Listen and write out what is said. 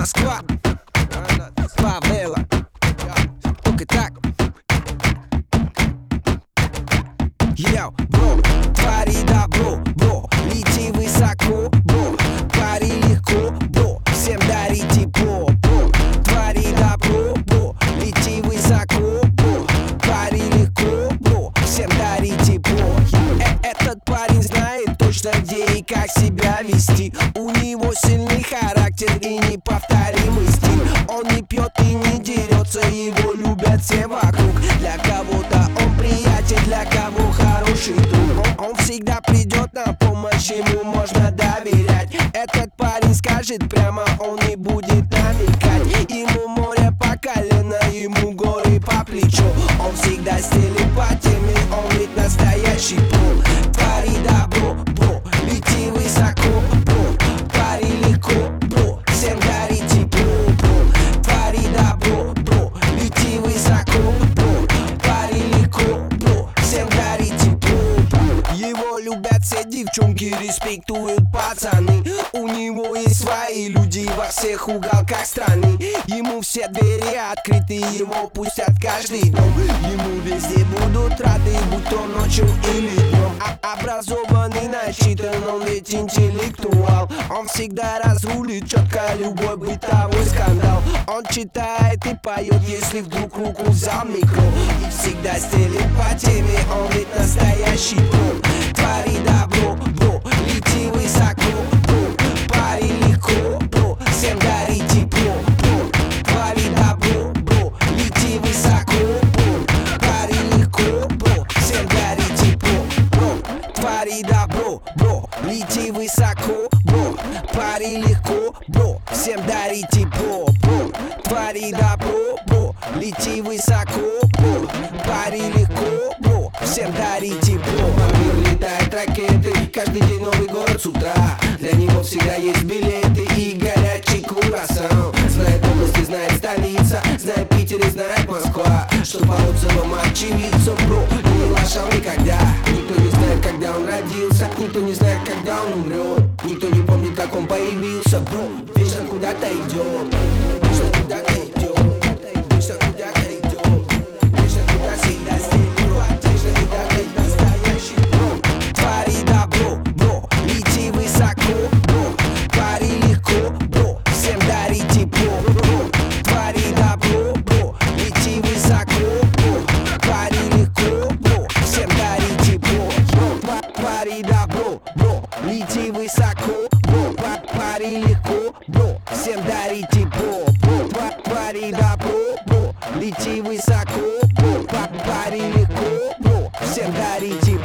Москва, фавела, только так. Йоу, бро, твори добро, бро, лети высоко, бро, твори легко, бро, всем дари тепло, бро, твори добро, бро, лети высоко, бро, твори легко, бро, всем дари тепло. Этот парень знает точно, где и как себя вести. У него сильный характер и неповторимый стиль. Он не пьет и не дерется, его любят все вокруг. Для кого-то он приятель, для кого хороший друг. Он всегда придет на помощь, ему можно доверять. Этот парень скажет прямо, он не будет намекать. Ему море по колено, ему горы по плечу. Он всегда стелит по теме, он ведь настоящий про. Твори добро, бро, лети высоко, бро, твори легко, бро, всем дари тепло, бро. Твори добро, бро, лети высоко, бро, твори легко, бро, всем дари тепло, бро. Его любят все девчонки, респектуют пацаны. У него есть свои люди во всех уголках страны. Ему все двери открыты, его пустят в каждый дом. Ему везде будут рады, будь то ночью или днем. Образованный, начитан, он ведь интеллектуал. Он всегда разрулит четко любой бытовой скандал. Он читает и поет, если вдруг руку взял микро. И всегда стелит по теме, он ведь настоящий про. Твори добро, бро, лети высоко, бро, твори легко, бро, всем дари тепло, бро. Твори добро, бро, лети высоко, бро, твори легко, бро, всем дари тепло, бро. Твори добро, бро, лети высоко, бро, твори легко, бро, всем дари тепло, бро. Твори добро, бро, лети высоко, бро, твори легко, бро, всем дари тепло. Летают ракеты, каждый день новый город с утра. Для него всегда есть билеты и горячий круассан. Знает области, знает столица, знает Питер и знает Москва. Что по отзывам очевидцам, бро, не лошал никогда. Никто не знает, когда он родился, никто не знает, когда он умрет. Никто не помнит, как он появился, бро, вечно куда-то идет. Вечно куда-то идет, вечно куда-то идет, вечно куда всегда стелит, вечно куда-то идет. Настоящий бро. Твори добро, бро, лети высоко, бро, твори легко, бро, всем дари тепло, бро. Твори добро, бро, лети высоко, бро, твори легко, бро, всем дари тепло, бро. Твори добро, бро, лети высоко, бро, твори легко, бро, всем дари тепло, бро. Твори добро, бро, лети высоко, бро, твори легко, бро, всем дари тепло.